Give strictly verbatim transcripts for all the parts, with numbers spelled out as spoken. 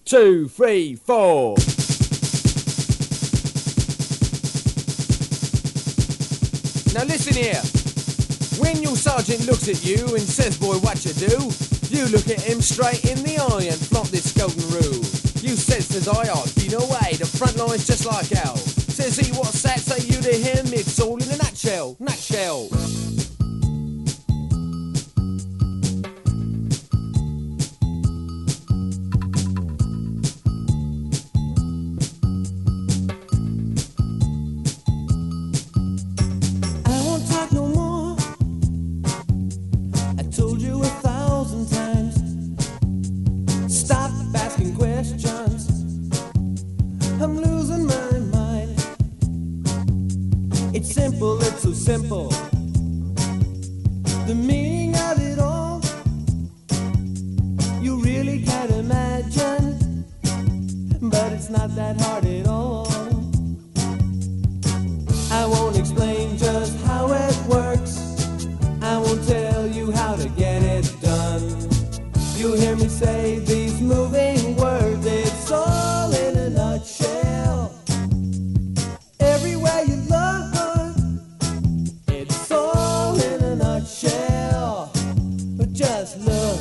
two, three, four. Now listen here. When your sergeant looks at you and says, boy, what you do? You look at him straight in the eye and flaunt this golden rule. You says, says I, I've been away, the front line's just like hell. Says he, what's that? Say you to him, it's all in a nutshell, nutshell. Simple, the meaning of it all, you really can't imagine, but it's not that hard at all. I won't explain just how it works, I won't tell you how to get it done. You'll hear me say these moving words, it's all in a nutshell. Everywhere you look, just look.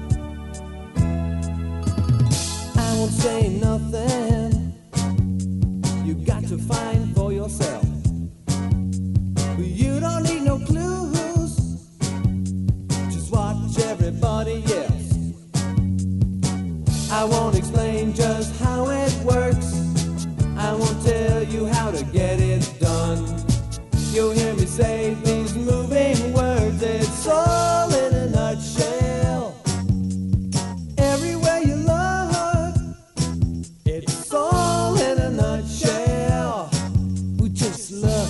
I won't say nothing, you got to find for yourself. You don't need no clues, just watch everybody else. I won't explain just how it works, I won't tell you how to get it done. You'll hear me say these moving words, it's all in a nutshell. Everywhere you look, it's all in a nutshell. We just look.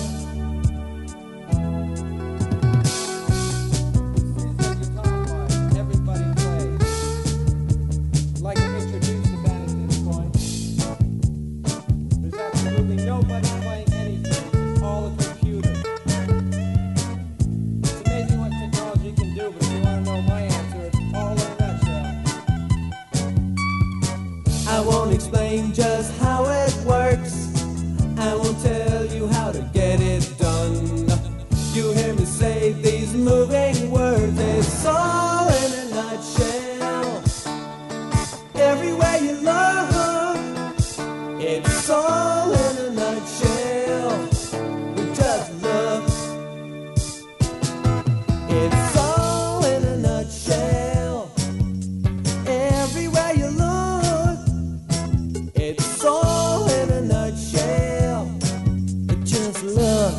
Everybody play. I'd like to introduce the band at this point. There's absolutely nobody playing anything. It's all a computer. It's amazing what technology can do, but if you want to know my answer, it's all in a nutshell. I won't explain just how it works, I won't tell you how to get it done. You hear me say these moving words, it's all in a nutshell. Everywhere you look, it's all in a nutshell. We just look. It's all in a nutshell. Everywhere you look, it's all in a nutshell. Just look.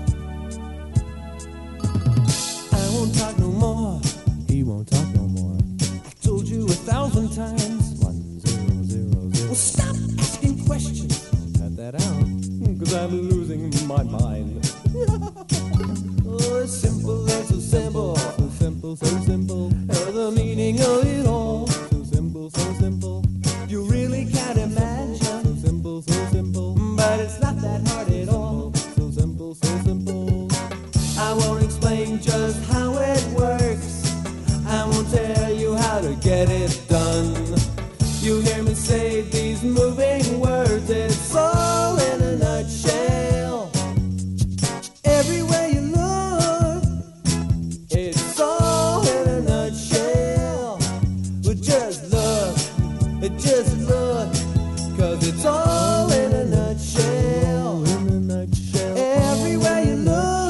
I won't talk no more. He won't talk no more. I told you a thousand times. One zero zero zero. Well, stop asking questions. Cut that out, cause I'm losing my mind. Oh, it's simple and so simple. So simple, so simple. Oh, the meaning of it all. So simple, so simple. You really can't imagine. So simple, so simple. But it's not that hard at all. So simple, so simple. I won't explain just how it works, I won't tell you how to get it done. You hear me say these moving words, it's all in a nutshell. Everywhere you look, it's all in a nutshell. But just look, just look, cause it's all in a nutshell. Everywhere you look,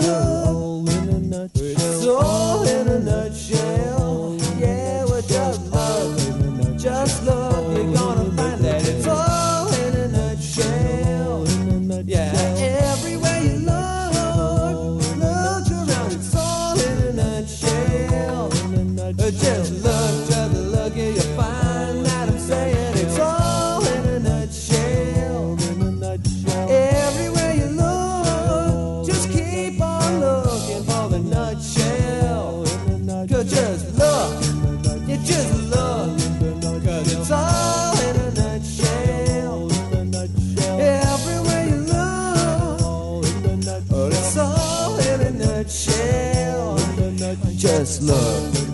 it's all in a nutshell. Yeah, well just look, just look, you're gonna find that it's all in a nutshell. Yeah, everywhere you look, look around, it's all in a nutshell. Just look, just look, and you find that I'm saying it's all in a nutshell. Everywhere you look, just keep on looking for the nutshell. Cause just look, you just look, cause it's all in a nutshell. Everywhere you look, oh, it's all in a nutshell. Just look.